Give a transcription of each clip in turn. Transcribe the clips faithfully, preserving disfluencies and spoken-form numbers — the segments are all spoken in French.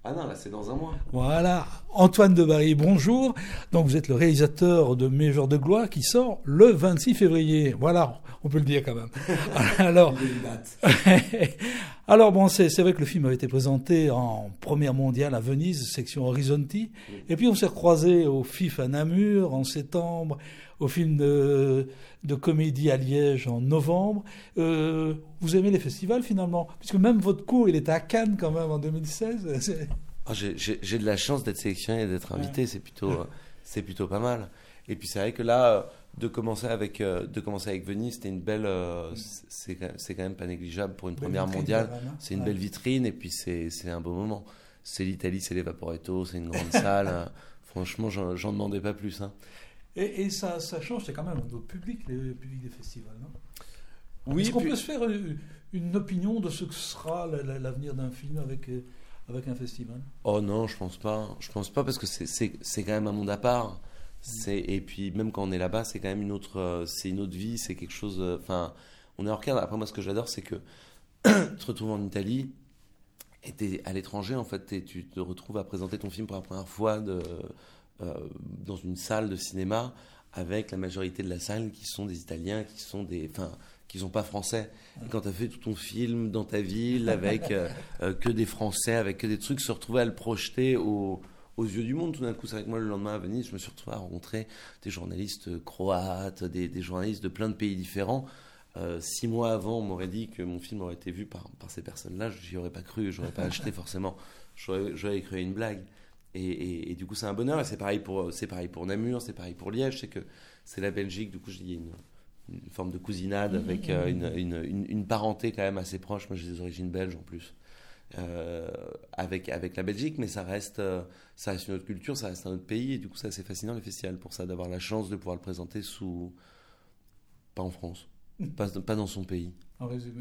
Ah non, là, c'est dans un mois. Voilà. Antoine Debarry, bonjour. Donc, vous êtes le réalisateur de Mes jours de gloire qui sort le vingt-six février. Voilà, on peut le dire quand même. Alors, alors bon, c'est, c'est vrai que le film avait été présenté en première mondiale à Venise, section Horizonti. Oui. Et puis, on s'est recroisé au F I F à Namur en septembre, au film de, de comédie à Liège en novembre. Euh, vous aimez les festivals finalement? Puisque même votre cours, il était à Cannes quand même en deux mille seize. C'est... Oh, j'ai, j'ai, j'ai de la chance d'être sélectionné et d'être invité, ouais. c'est, plutôt, euh, c'est plutôt pas mal. Et puis c'est vrai que là, de commencer avec, euh, de commencer avec Venise, c'était une belle... Euh, c'est, c'est quand même pas négligeable pour une belle première mondiale. Même, hein. C'est une ouais. belle vitrine et puis c'est, c'est un beau moment. C'est l'Italie, c'est les Vaporetto, c'est une grande salle. Hein. Franchement, j'en, j'en demandais pas plus. Hein. Et, et ça, ça change, c'est quand même un autre public, les publics des festivals, non? Oui. Est-ce qu'on puis... peut se faire une opinion de ce que sera l'avenir d'un film avec, avec un festival? Oh non, je pense pas. Je pense pas parce que c'est, c'est, c'est quand même un monde à part. C'est, et puis même quand on est là-bas, c'est quand même une autre, c'est une autre vie, c'est quelque chose... Enfin, on est hors cadre. Après, moi, ce que j'adore, c'est que tu te retrouves en Italie et t'es à l'étranger, en fait, et tu te retrouves à présenter ton film pour la première fois de... Euh, dans une salle de cinéma avec la majorité de la salle qui sont des Italiens, qui sont des, enfin, qui sont pas français. Et quand tu as fait tout ton film dans ta ville avec euh, euh, que des Français, avec que des trucs, se retrouver à le projeter au, aux yeux du monde. Tout d'un coup, c'est vrai que moi, le lendemain à Venise, je me suis retrouvé à rencontrer des journalistes croates, des, des journalistes de plein de pays différents. Euh, six mois avant, on m'aurait dit que mon film aurait été vu par, par ces personnes-là. J'y aurais pas cru, j'aurais pas acheté forcément. J'aurais, j'aurais cru à une blague. Et, et, et du coup, c'est un bonheur. Et c'est pareil pour, c'est pareil pour Namur, c'est pareil pour Liège. C'est que c'est la Belgique. Du coup, je dis une, une forme de cousinade avec euh, une, une, une, une parenté quand même assez proche. Moi, j'ai des origines belges en plus. Euh, avec, avec la Belgique, mais ça reste, euh, ça reste une autre culture, ça reste un autre pays. Et du coup, c'est assez fascinant, les festivals, pour ça, d'avoir la chance de pouvoir le présenter sous. Pas en France. Pas, pas dans son pays. En résumé.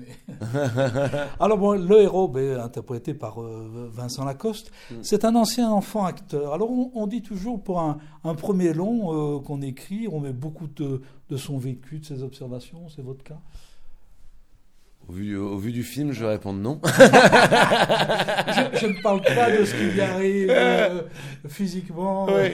Alors bon, le héros, ben, interprété par euh, Vincent Lacoste, mm. c'est un ancien enfant acteur. Alors on, on dit toujours pour un, un premier long euh, qu'on écrit, on met beaucoup de, de son vécu, de ses observations. C'est votre cas? Au vu, au vu du film, je vais répondre non. je, je ne parle pas de ce qui lui arrive euh, physiquement. Oui.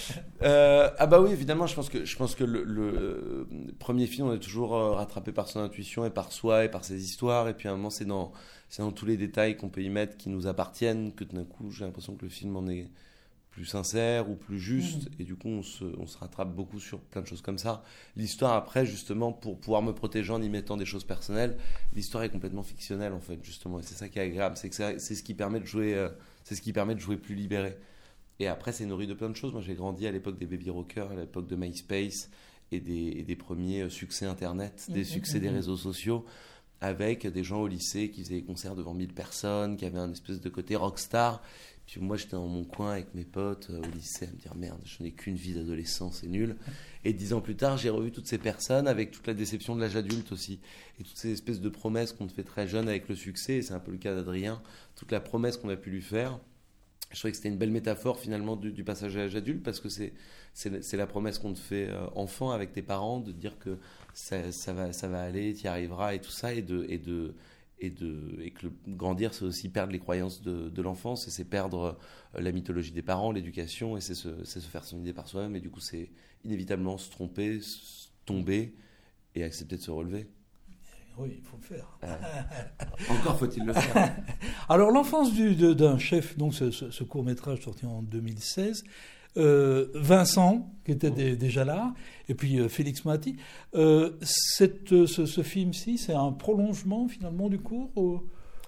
Euh, ah bah oui, évidemment, je pense que, je pense que le, le premier film, on est toujours rattrapé par son intuition et par soi et par ses histoires. Et puis à un moment, c'est dans, c'est dans tous les détails qu'on peut y mettre qui nous appartiennent que tout d'un coup, j'ai l'impression que le film en est plus sincère ou plus juste, mmh. et du coup on se, on se rattrape beaucoup sur plein de choses comme ça. L'histoire après, justement, pour pouvoir me protéger en y mettant des choses personnelles, l'histoire est complètement fictionnelle en fait, justement, et c'est ça qui est agréable, c'est que c'est, c'est ce qui permet de jouer, euh, c'est ce qui permet de jouer plus libéré. Et après c'est nourri de plein de choses. Moi j'ai grandi à l'époque des baby rockers, à l'époque de MySpace et des, et des premiers succès internet, des mmh, succès mmh, des mmh. réseaux sociaux, avec des gens au lycée qui faisaient des concerts devant mille personnes, qui avaient un espèce de côté rockstar. Puis moi, j'étais dans mon coin avec mes potes euh, au lycée à me dire « Merde, je n'ai qu'une vie d'adolescent, c'est nul ». Et dix ans plus tard, j'ai revu toutes ces personnes avec toute la déception de l'âge adulte aussi. Et toutes ces espèces de promesses qu'on te fait très jeune avec le succès. Et c'est un peu le cas d'Adrien. Toute la promesse qu'on a pu lui faire. Je trouvais que c'était une belle métaphore finalement du, du passage à l'âge adulte, parce que c'est, c'est, c'est la promesse qu'on te fait euh, enfant avec tes parents, de dire que ça, ça, va, ça va aller, tu y arriveras et tout ça. Et de... Et de Et, de, et que le, grandir, c'est aussi perdre les croyances de, de l'enfance, et c'est perdre euh, la mythologie des parents, l'éducation, et c'est se, c'est se faire son idée par soi-même. Et du coup, c'est inévitablement se tromper, se tomber, et accepter de se relever. Oui, il faut le faire. Euh, encore faut-il le faire. Alors, l'enfance du, de, d'un chef, donc ce, ce, ce court-métrage sorti en deux mille seize, Euh, Vincent, qui était d- déjà là, et puis euh, Félix Mati. Euh, cette, euh, ce, ce film-ci, c'est un prolongement finalement du cours ou...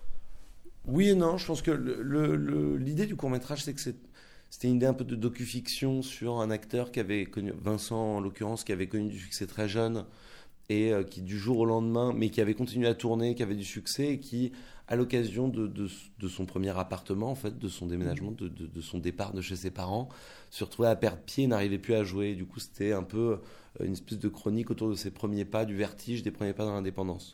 Oui et non. Je pense que le, le, le, l'idée du court-métrage, c'est que c'est, c'était une idée un peu de docu-fiction sur un acteur qui avait connu, Vincent en l'occurrence, qui avait connu du succès très jeune et euh, qui du jour au lendemain, mais qui avait continué à tourner, qui avait du succès et qui, à l'occasion de, de, de son premier appartement, en fait, de son déménagement, de, de, de son départ de chez ses parents, se retrouvait à perdre pied, n'arrivait plus à jouer. Du coup, c'était un peu une espèce de chronique autour de ses premiers pas, du vertige des premiers pas dans l'indépendance.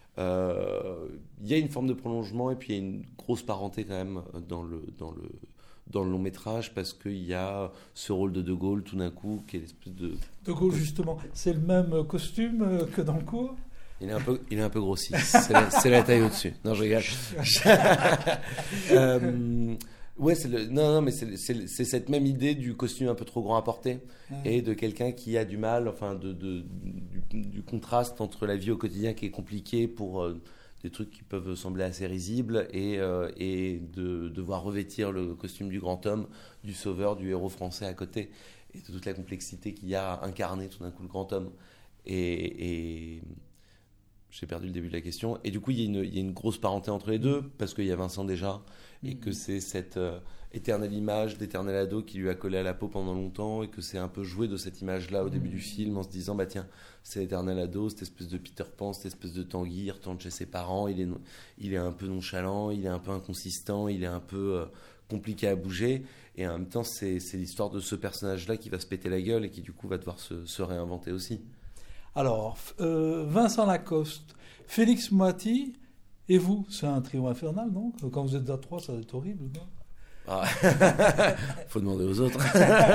Euh, il y a une forme de prolongement et puis il y a une grosse parenté quand même dans le, dans le, dans le long métrage, parce qu'il y a ce rôle de De Gaulle tout d'un coup, qui est l'espèce de... De Gaulle, justement, c'est le même costume que dans le cours ? Il est un peu, il est un peu grossi. C'est la, c'est la taille au-dessus. Non, je rigole. euh, Ouais, c'est le, non, non, mais c'est, c'est, c'est cette même idée du costume un peu trop grand à porter Ouais. et de quelqu'un qui a du mal, enfin, de, de, du, du contraste entre la vie au quotidien qui est compliquée pour euh, des trucs qui peuvent sembler assez risibles et, euh, et de devoir revêtir le costume du grand homme, du sauveur, du héros français à côté et de toute la complexité qu'il y a à incarner tout d'un coup le grand homme. Et, et j'ai perdu le début de la question. Et du coup, il y a une, il y a une grosse parenté entre les deux parce qu'il y a Vincent déjà. Et que c'est cette euh, éternelle image d'éternel ado qui lui a collé à la peau pendant longtemps et que c'est un peu joué de cette image-là au début du film en se disant bah tiens, c'est l'éternel ado, cette espèce de Peter Pan, cette espèce de Tanguy, il retourne chez ses parents, il est, il est un peu nonchalant, il est un peu inconsistant, il est un peu euh, compliqué à bouger et en même temps c'est, c'est l'histoire de ce personnage-là qui va se péter la gueule et qui du coup va devoir se, se réinventer aussi. Alors, euh, Vincent Lacoste, Félix Moati et vous, c'est un trio infernal, non? Quand vous êtes à trois, ça va être horrible, non? Ah. Faut demander aux autres.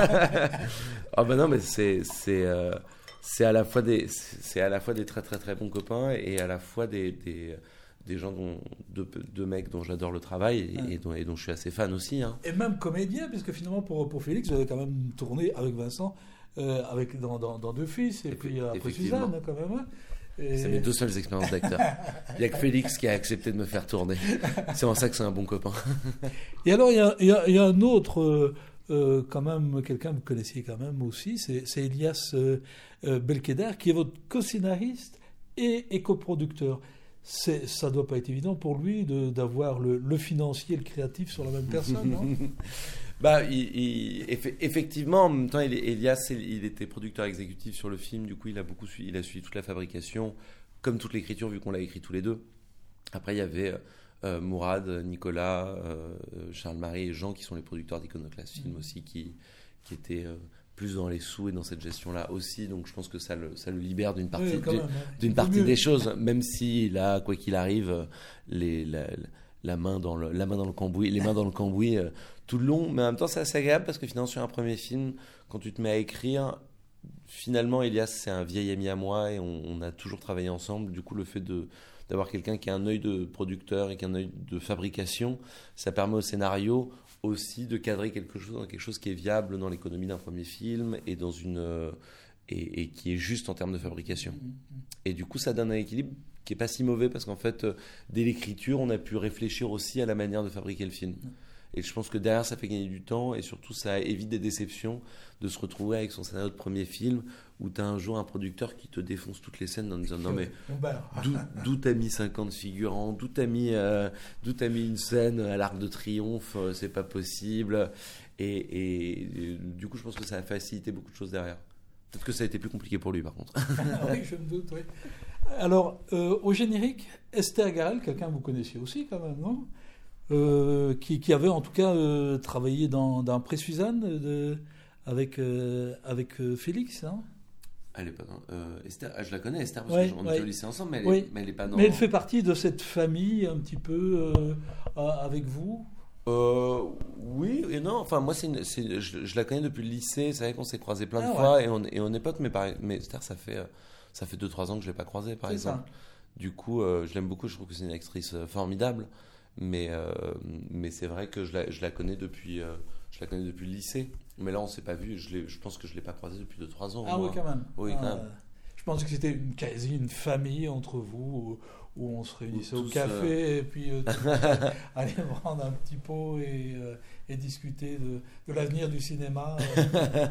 Ah ben non, mais c'est c'est euh, c'est à la fois des c'est à la fois des très très très bons copains et à la fois des des, des gens dont deux, deux mecs dont j'adore le travail et, Ouais. et, dont, et dont je suis assez fan aussi. Hein. Et même comédien, puisque finalement, pour, pour Félix, vous avez quand même tourné avec Vincent euh, avec, dans, dans, dans Deux Fils, et Effe- puis après effectivement. Suzanne, quand même. hein. Et... C'est mes deux seules expériences d'acteur. Il n'y a que Félix qui a accepté de me faire tourner. C'est en ça que c'est un bon copain. Et alors, il y a, il y a, il y a un autre, euh, euh, quand même, quelqu'un que vous connaissiez quand même aussi, c'est, c'est Elias euh, euh, Belkeder, qui est votre co-scénariste et, et coproducteur. C'est, ça ne doit pas être évident pour lui de, d'avoir le, le financier et le créatif sur la même personne, non? Bah, il, il- eff- effectivement, en même temps, il, Elias, il, il était producteur exécutif sur le film. Du coup, il a beaucoup suivi, il a suivi toute la fabrication, comme toute l'écriture, vu qu'on l'a écrit tous les deux. Après, il y avait euh, Mourad, Nicolas, euh, Charles-Marie et Jean, qui sont les producteurs d'Iconoclast Film aussi, qui, qui étaient euh, plus dans les sous et dans cette gestion-là aussi. Donc, je pense que ça le, ça le libère d'une partie, Oui, quand d'une, même, hein. d'une C'est partie mieux. des choses, même s'il a, quoi qu'il arrive, les, la, la main dans le, la main dans le cambouis, les mains dans le cambouis euh, tout le long. Mais en même temps, c'est assez agréable parce que finalement, sur un premier film, quand tu te mets à écrire, finalement, Elias, c'est un vieil ami à moi et on, on a toujours travaillé ensemble. Du coup, le fait de d'avoir quelqu'un qui a un œil de producteur et qui a un œil de fabrication, ça permet au scénario aussi de cadrer quelque chose dans quelque chose qui est viable dans l'économie d'un premier film et dans une euh, et, et qui est juste en termes de fabrication. Et du coup, ça donne un équilibre qui est pas si mauvais parce qu'en fait, euh, dès l'écriture, on a pu réfléchir aussi à la manière de fabriquer le film. Et je pense que derrière, ça fait gagner du temps et surtout, ça évite des déceptions de se retrouver avec son scénario de premier film où tu as un jour un producteur qui te défonce toutes les scènes en disant non mais d'où, d'où t'as mis cinquante figurants, d'où t'as mis, euh, d'où t'as mis une scène à l'Arc de Triomphe, euh, c'est pas possible. Et, et, et du coup, je pense que ça a facilité beaucoup de choses derrière. Peut-être que ça a été plus compliqué pour lui par contre. Oui, je me doute, oui. Alors, euh, au générique, Esther Garel, quelqu'un que vous connaissiez aussi quand même, non? Euh, qui, qui avait en tout cas euh, travaillé dans, dans Pré-Suzanne de, avec, euh, avec euh, Félix, non? Elle est pas dans. Euh, Esther, ah, je la connais, Esther, parce Ouais, qu'on ouais. était au lycée ensemble, mais elle, Oui. est, mais elle est pas dans. Mais elle fait partie de cette famille un petit peu euh, avec vous. Euh, oui et non. Enfin, moi, c'est une, c'est, je, je la connais depuis le lycée. C'est vrai qu'on s'est croisés plein de Ah, fois ouais. et on, et on est potes, mais, pareil, mais Esther, ça fait, euh, ça fait deux trois ans que je l'ai pas croisée, par C'est exemple. ça. Du coup, euh, je l'aime beaucoup. Je trouve que c'est une actrice euh, formidable. Mais, euh, mais c'est vrai que je la, je la connais depuis, euh, je la connais depuis le lycée. Mais là, on s'est pas vu. Je, l'ai, je pense que je l'ai pas croisée depuis deux trois ans. au Ah oui, moins. quand même. Oui, quand Ah, même. je pensais que c'était une, quasi une famille entre vous, où, où on se réunissait Où au tous, café euh, et puis euh, tous, aller prendre un petit pot et, euh, et discuter de, de l'avenir du cinéma. euh,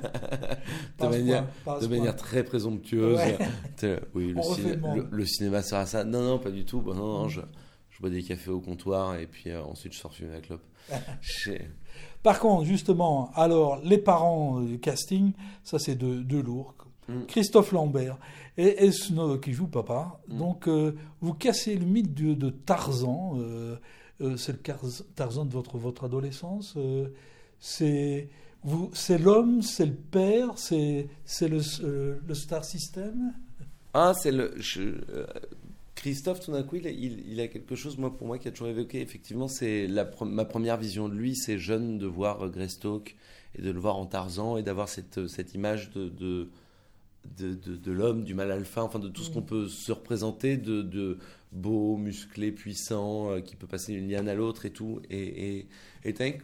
de par ce manière, point, par de ce manière point. très présomptueuse. Ouais. T'es- Oui, le, On refait ciné- le monde. le, le cinéma sera ça. Non, non, pas du tout. Bon, non, non, je, je bois des cafés au comptoir et puis euh, ensuite je sors fumer la clope. J'ai- Par contre, justement, alors, les parents du casting, ça c'est de, de lourd. Mm. Christophe Lambert et, et Snow qui joue papa. Mm. Donc, euh, vous cassez le mythe de, de Tarzan. euh, euh, c'est le Car- Tarzan de votre, votre adolescence. euh, c'est, vous, c'est l'homme, c'est le père, c'est, c'est le, euh, le star system. Ah, c'est le. je- euh, Christophe, tout d'un coup, il a, il, il a quelque chose, moi, pour moi, qui a toujours évoqué. Effectivement, c'est la, pre- ma première vision de lui, c'est jeune de voir euh, Greystoke et de le voir en Tarzan et d'avoir cette, cette image de, de, de, de, de l'homme, du mâle alpha, enfin de tout ce qu'on peut se représenter, de, de beau, musclé, puissant, euh, qui peut passer d'une liane à l'autre et tout. Et, et, et t'as-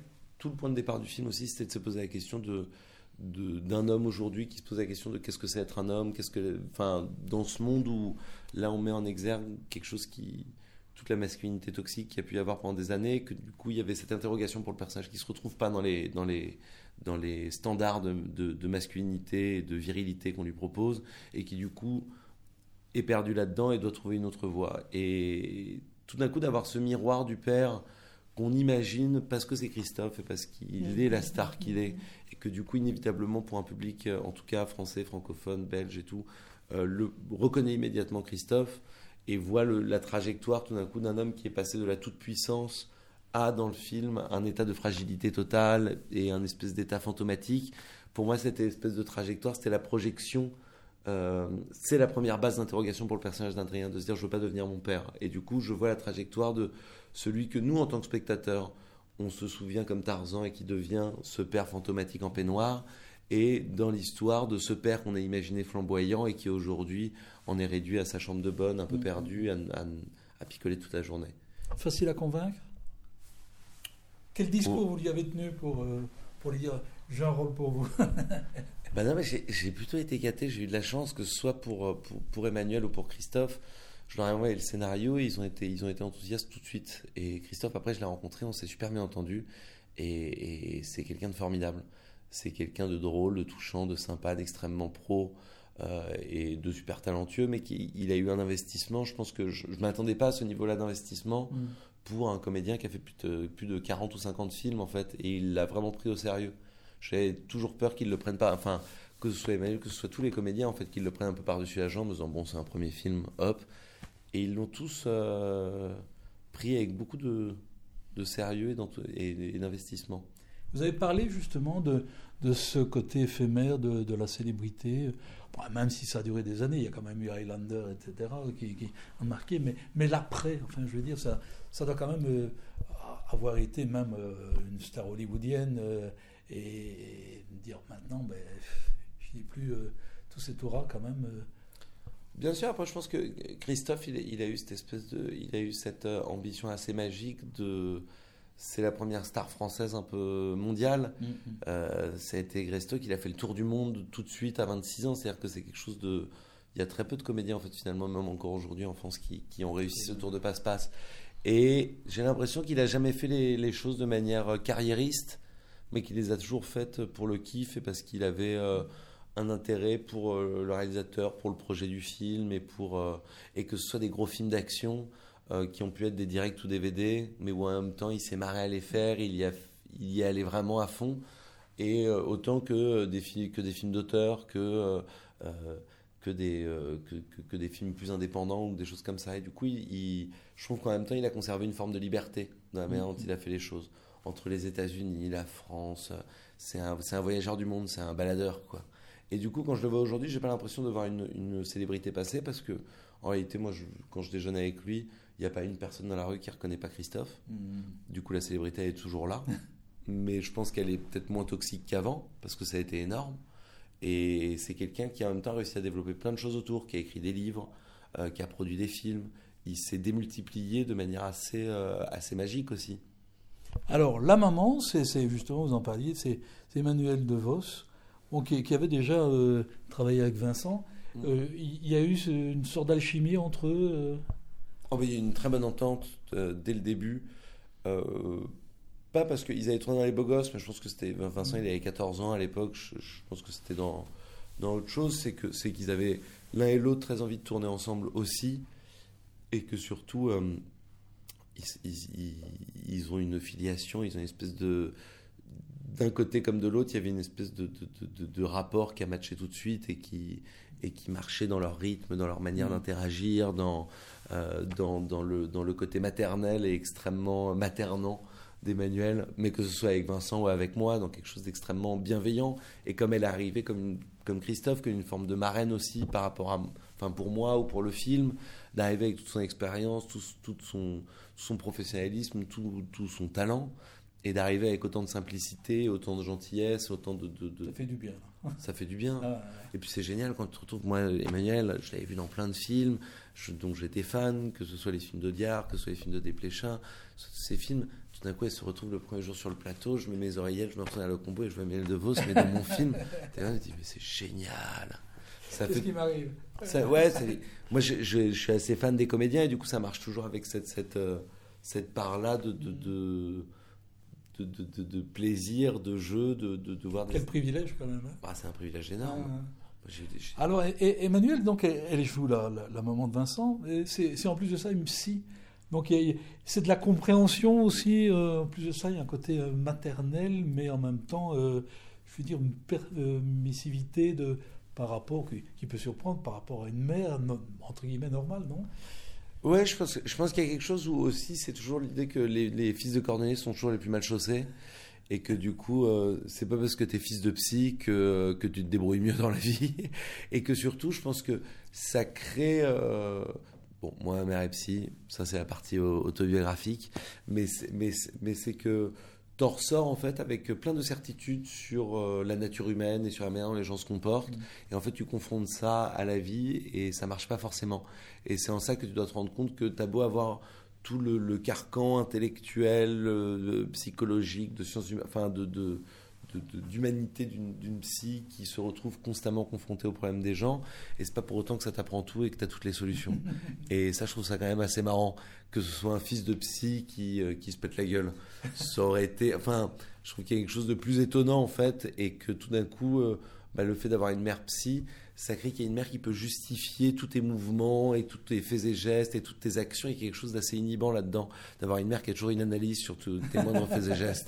tout le point de départ du film aussi, c'était de se poser la question de, de, d'un homme aujourd'hui qui se pose la question de qu'est-ce que c'est être un homme, qu'est-ce que, enfin, dans ce monde où là on met en exergue quelque chose qui, toute la masculinité toxique qu'il y a pu y avoir pendant des années, que du coup il y avait cette interrogation pour le personnage qui se retrouve pas dans les, dans les, dans les standards de, de, de masculinité et de virilité qu'on lui propose, et qui du coup est perdu là-dedans et doit trouver une autre voie. Et tout d'un coup d'avoir ce miroir du père qu'on imagine parce que c'est Christophe et parce qu'il est la star qu'il est, et que du coup inévitablement pour un public, en tout cas français, francophone, belge et tout, euh, le reconnaît immédiatement Christophe et voit le, la trajectoire tout d'un coup d'un homme qui est passé de la toute-puissance à, dans le film, un état de fragilité totale et un espèce d'état fantomatique. Pour moi, cette espèce de trajectoire, c'était la projection, euh, c'est la première base d'interrogation pour le personnage d'Adrien, de se dire je veux pas devenir mon père. Et du coup, je vois la trajectoire de celui que nous, en tant que spectateurs, on se souvient comme Tarzan et qui devient ce père fantomatique en peignoir, et dans l'histoire de ce père qu'on a imaginé flamboyant et qui aujourd'hui en est réduit à sa chambre de bonne, un peu perdu, à, à, à picoler toute la journée. Facile à convaincre ? Quel discours oh. vous lui avez tenu pour, euh, pour lui dire j'ai un rôle pour vous ? Ben non, mais j'ai, j'ai plutôt été gâté, j'ai eu de la chance, que ce soit pour, pour, pour Emmanuel ou pour Christophe. Je leur ai envoyé le scénario et ils ont, été, ils ont été enthousiastes tout de suite. Et Christophe, après, je l'ai rencontré, on s'est super bien entendu. Et, et c'est quelqu'un de formidable. C'est quelqu'un de drôle, de touchant, de sympa, d'extrêmement pro euh, et de super talentueux, mais qui, il a eu un investissement. Je pense que je ne m'attendais pas à ce niveau-là d'investissement mmh. pour un comédien qui a fait plus de, plus de quarante ou cinquante films, en fait. Et il l'a vraiment pris au sérieux. J'avais toujours peur qu'il ne le prenne pas, enfin, que ce soit Emmanuel, que ce soit tous les comédiens, en fait, qu'ils le prennent un peu par-dessus la jambe, en disant, bon, c'est un premier film, hop. Et ils l'ont tous euh, pris avec beaucoup de, de sérieux et, et, et d'investissement. Vous avez parlé justement de, de ce côté éphémère de, de la célébrité, bon, même si ça a duré des années, il y a quand même eu Highlander, et cetera, qui, qui ont marqué, mais, mais l'après, enfin je veux dire, ça, ça doit quand même euh, avoir été même euh, une star hollywoodienne, euh, et, et dire maintenant, ben, je n'ai plus euh, tout cet aura quand même. Euh. Bien sûr, après je pense que Christophe, il a, il a eu cette espèce de, il a eu cette euh, ambition assez magique de... C'est la première star française un peu mondiale. Mm-hmm. Euh, ça a été Greystock, il a fait le tour du monde tout de suite à vingt-six ans. C'est-à-dire que c'est quelque chose de... Il y a très peu de comédiens, en fait, finalement, même encore aujourd'hui en France, qui, qui ont réussi ce tour de passe-passe. Et j'ai l'impression qu'il n'a jamais fait les, les choses de manière carriériste, mais qu'il les a toujours faites pour le kiff et parce qu'il avait euh, un intérêt pour euh, le réalisateur, pour le projet du film, et, pour, euh, et que ce soit des gros films d'action... Euh, qui ont pu être des directs ou D V D, mais où en même temps il s'est marré à les faire, il y, a, il y est allé vraiment à fond, et euh, autant que des, fi- que des films d'auteur, que, euh, euh, que, des, euh, que, que, que des films plus indépendants ou des choses comme ça. Et du coup, il, il, je trouve qu'en même temps, il a conservé une forme de liberté dans la manière dont il a fait les choses. Entre les États-Unis, la France, c'est un, c'est un voyageur du monde, c'est un baladeur, quoi. Et du coup, quand je le vois aujourd'hui, j'ai pas l'impression de voir une, une célébrité passer, parce que en réalité, moi, je, quand je déjeune avec lui, il n'y a pas une personne dans la rue qui ne reconnaît pas Christophe. Mmh. Du coup, la célébrité elle est toujours là. Mais je pense qu'elle est peut-être moins toxique qu'avant, parce que ça a été énorme. Et c'est quelqu'un qui, en même temps, a réussi à développer plein de choses autour, qui a écrit des livres, euh, qui a produit des films. Il s'est démultiplié de manière assez, euh, assez magique aussi. Alors, la maman, c'est, c'est justement, vous en parliez, c'est, c'est Emmanuel DeVos, bon, qui, qui avait déjà euh, travaillé avec Vincent. Mmh. Euh, il y a eu une sorte d'alchimie entre eux euh... Oh, il y a eu une très bonne entente euh, dès le début. Euh, pas parce qu'ils avaient tourné dans Les Beaux Gosses, mais je pense que c'était Vincent, il avait quatorze ans à l'époque. Je, je pense que c'était dans, dans autre chose. C'est, que, c'est qu'ils avaient l'un et l'autre très envie de tourner ensemble aussi. Et que surtout, euh, ils, ils, ils ont une filiation, ils ont une espèce de... D'un côté comme de l'autre, il y avait une espèce de, de, de, de rapport qui a matché tout de suite et qui, et qui marchait dans leur rythme, dans leur manière mmh. d'interagir, dans, euh, dans, dans, le, dans le côté maternel et extrêmement maternant d'Emmanuel, mais que ce soit avec Vincent ou avec moi, dans quelque chose d'extrêmement bienveillant. Et comme elle est arrivée, comme, une, comme Christophe, comme une forme de marraine aussi par rapport à, enfin pour moi ou pour le film, d'arriver avec toute son expérience, tout, tout, son, tout son professionnalisme, tout, tout son talent. Et d'arriver avec autant de simplicité, autant de gentillesse, autant de... de, de... Ça fait du bien. Ça fait du bien. Ah, ouais. Et puis c'est génial quand tu te retrouves... Moi, Emmanuel, je l'avais vu dans plein de films je, dont j'étais fan, que ce soit les films d'Audiard, que ce soit les films de Desplechin. Ces films, tout d'un coup, elle se retrouve le premier jour sur le plateau, je mets mes oreillettes, je me retourne à Le Combo et je vois Miel de Vos, mais dans mon film. Et là, je me dis, mais c'est génial. Ça Qu'est-ce fait... qui m'arrive ça, ouais, c'est... Moi, je, je, je suis assez fan des comédiens et du coup, ça marche toujours avec cette, cette, euh, cette part-là de, de, de, de, de, de, de plaisir, de jeu, de, de, de voir... Quel des... privilège, quand même. Hein. Bah, c'est un privilège énorme. Ah, j'ai, j'ai... Alors, et, et Emmanuelle, donc, elle, elle joue la, la, la maman de Vincent. Et c'est, c'est en plus de ça une psy. Donc, il y a, c'est de la compréhension aussi. Euh, en plus de ça, il y a un côté euh, maternel, mais en même temps, euh, je veux dire, une permissivité de... par rapport, qui, qui peut surprendre par rapport à une mère, no, entre guillemets, normale, non ? Ouais, je pense, je pense qu'il y a quelque chose où aussi, c'est toujours l'idée que les, les fils de cordonniers sont toujours les plus mal chaussés, et que du coup, euh, c'est pas parce que t'es fils de psy que, que tu te débrouilles mieux dans la vie, et que surtout, je pense que ça crée... Euh, bon, moi, ma mère est psy, ça c'est la partie autobiographique, mais c'est, mais, mais c'est que... t'en ressors en fait avec plein de certitudes sur euh, la nature humaine et sur la manière dont les gens se comportent. Mmh. Et en fait, tu confrontes ça à la vie et ça marche pas forcément. Et c'est en ça que tu dois te rendre compte que t'as beau avoir tout le, le carcan intellectuel, euh, psychologique, de sciences humaines, enfin de, de, de, de, d'humanité d'une, d'une psy qui se retrouve constamment confrontée aux problèmes des gens. Et c'est pas pour autant que ça t'apprend tout et que t'as toutes les solutions. Et ça, je trouve ça quand même assez marrant. Que ce soit un fils de psy qui, euh, qui se pète la gueule. Ça aurait été... Enfin, je trouve qu'il y a quelque chose de plus étonnant, en fait, et que tout d'un coup, euh, bah, le fait d'avoir une mère psy, ça crée qu'il y a une mère qui peut justifier tous tes mouvements et tous tes faits et gestes et toutes tes actions. Il y a quelque chose d'assez inhibant là-dedans, d'avoir une mère qui a toujours une analyse sur tous tes moindres faits et gestes.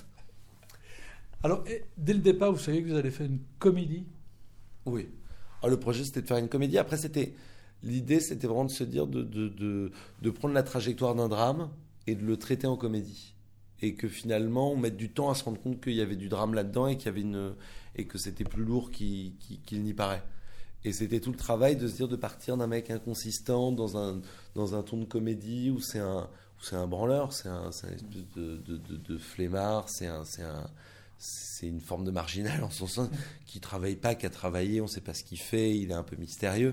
Alors, dès le départ, vous saviez que vous allez faire une comédie ? Oui. Alors, le projet, c'était de faire une comédie. Après, c'était... L'idée, c'était vraiment de se dire de, de, de, de prendre la trajectoire d'un drame et de le traiter en comédie. Et que finalement, on mette du temps à se rendre compte qu'il y avait du drame là-dedans et, qu'il y avait une, et que c'était plus lourd qu'il, qu'il, qu'il n'y paraît. Et c'était tout le travail de se dire de partir d'un mec inconsistant dans un, dans un ton de comédie où c'est un, où c'est un branleur, c'est un, c'est un espèce de, de, de, de flemmard, c'est, un, c'est, un, c'est une forme de marginal en son sens, qui ne travaille pas, qui a travaillé, on ne sait pas ce qu'il fait, il est un peu mystérieux.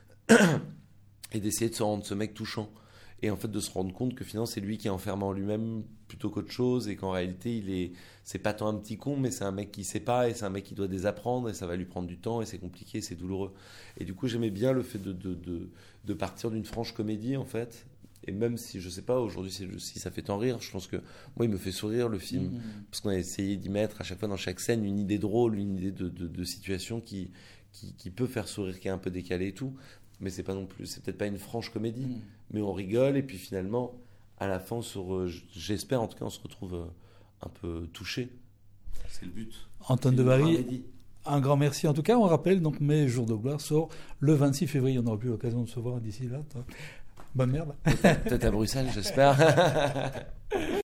Et d'essayer de se rendre ce mec touchant et en fait de se rendre compte que finalement c'est lui qui est enfermé en lui-même plutôt qu'autre chose et qu'en réalité il est c'est pas tant un petit con mais c'est un mec qui sait pas et c'est un mec qui doit désapprendre et ça va lui prendre du temps et c'est compliqué, c'est douloureux et du coup j'aimais bien le fait de, de, de, de partir d'une franche comédie en fait et même si je sais pas aujourd'hui si ça fait tant rire, je pense que moi il me fait sourire le film mmh. parce qu'on a essayé d'y mettre à chaque fois dans chaque scène une idée drôle, une idée de, de, de situation qui, qui, qui peut faire sourire, qui est un peu décalée et tout. Mais c'est pas non plus, c'est peut-être pas une franche comédie, mmh. mais on rigole et puis finalement, à la fin, sur, j'espère en tout cas, on se retrouve un peu touché. C'est le but. Antoine Debarry, un grand merci. En tout cas, on rappelle donc Mes Jours de Gloire sort le vingt-six février. On n'aura plus l'occasion de se voir d'ici là. Toi. Bonne merde. Peut-être à Bruxelles, j'espère.